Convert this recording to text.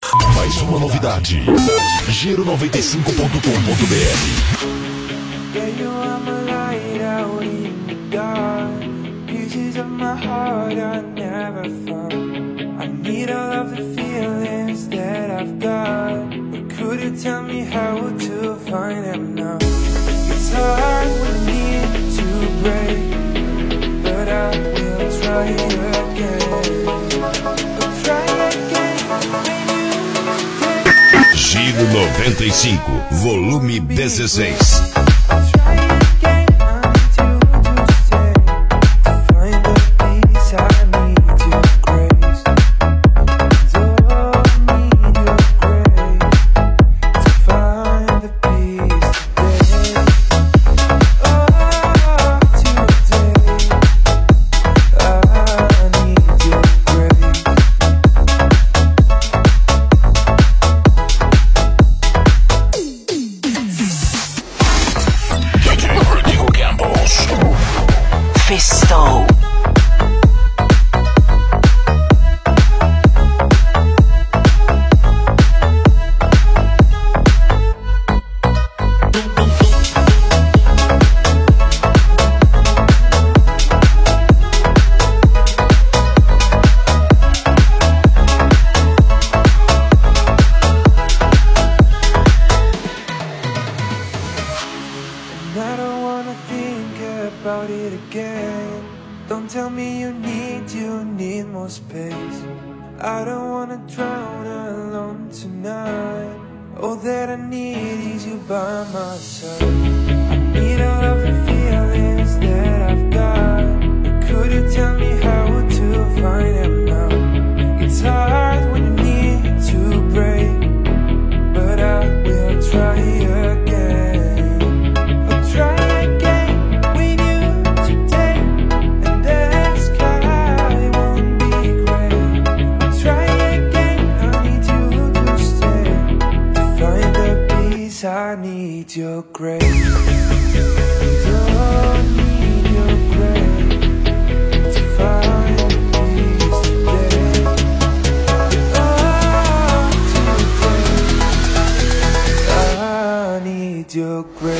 Mais uma novidade. Giro95.com.br. Yeah, you are my light out in the dark. Pieces of my heart I never found. I need all of the feelings that I've got, but could you tell me how to find them now? It's hard when you need to break, but I will try again. Try again. Giro 95, volume 16. Fisto. I don't wanna think about it again. Don't tell me you need more space. I don't wanna drown alone tonight. All that I need is you by my side. I need all of the feelings that I've got, but could you tell me how to find them now? It's hard when you need to break, but I will try again. Try again with you today, and the sky won't be gray. Try again, I need you to stay. To find the peace, I need your grace. Don't need your grace. To find the peace today. Oh, today I need your grace.